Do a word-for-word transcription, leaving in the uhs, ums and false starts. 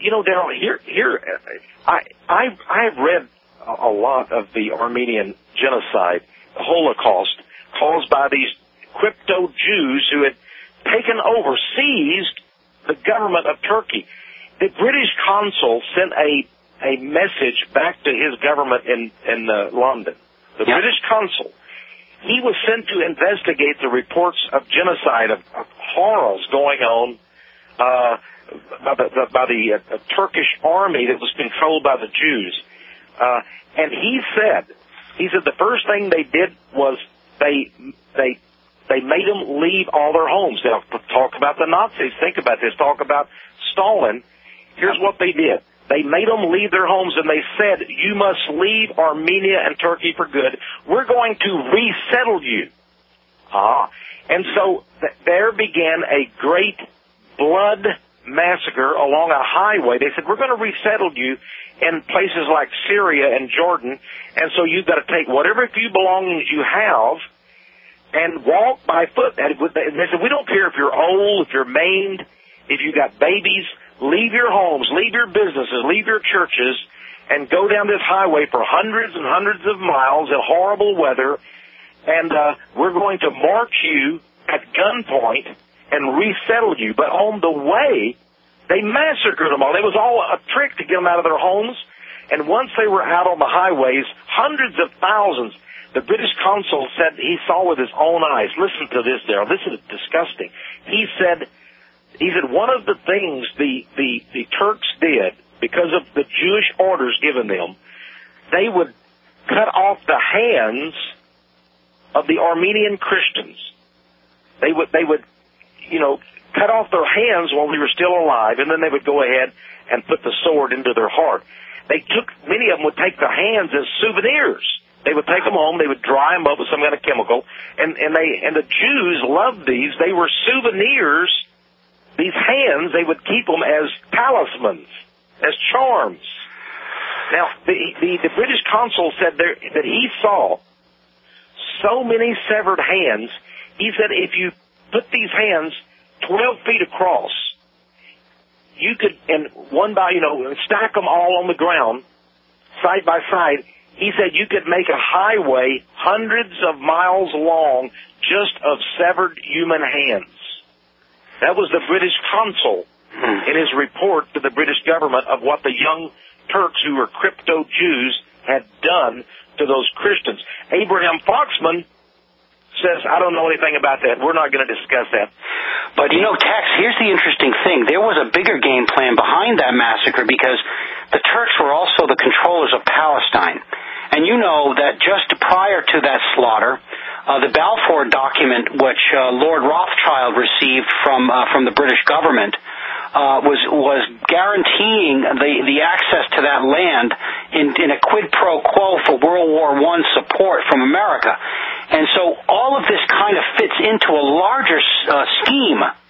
You know, Darrell, here, here, I, I, I've read a lot of the Armenian genocide, the Holocaust, caused by these crypto Jews who had taken over, seized the government of Turkey. The British consul sent a a message back to his government in in uh, London. The yeah. British consul. He was sent to investigate the reports of genocide, of, of horrors going on uh, by the, the, by the uh, Turkish army that was controlled by the Jews. Uh, and he said, he said the first thing they did was they they they made them leave all their homes. Now, talk about the Nazis. Think about this. Talk about Stalin. Here's what they did. They made them leave their homes, and they said, you must leave Armenia and Turkey for good. We're going to resettle you. Ah. And so th- there began a great blood massacre along a highway. They said, we're going to resettle you in places like Syria and Jordan, and so you've got to take whatever few belongings you have and walk by foot. And they said, we don't care if you're old, if you're maimed, if you got babies. Leave your homes, leave your businesses, leave your churches, and go down this highway for hundreds and hundreds of miles in horrible weather, and uh, we're going to march you at gunpoint and resettle you. But on the way, they massacred them all. It was all a trick to get them out of their homes, and once they were out on the highways, hundreds of thousands, the British consul said he saw with his own eyes. Listen to this, Darrell. This is disgusting. He said... He said one of the things the, the, the Turks did, because of the Jewish orders given them, they would cut off the hands of the Armenian Christians. They would, they would, you know, cut off their hands while they were still alive, and then they would go ahead and put the sword into their heart. They took, many of them would take their hands as souvenirs. They would take them home, they would dry them up with some kind of chemical, and, and they, and the Jews loved these. They were souvenirs. These hands, they would keep them as talismans, as charms. Now, the, the, the British consul said there, that he saw so many severed hands. He said if you put these hands twelve feet across, you could, and one by, you know, stack them all on the ground, side by side. He said you could make a highway hundreds of miles long just of severed human hands. That was the British consul in his report to the British government of what the young Turks who were crypto Jews had done to those Christians. Abraham Foxman says, I don't know anything about that. We're not going to discuss that. But, you know, Tex, here's the interesting thing. There was a bigger game plan behind that massacre because the Turks were also the controllers of Palestine. And you know that just prior to that slaughter, Uh, the Balfour document, which uh, Lord Rothschild received from uh, from the British government, uh, was was guaranteeing the, the access to that land in, in a quid pro quo for World War One support from America. And so all of this kind of fits into a larger uh, scheme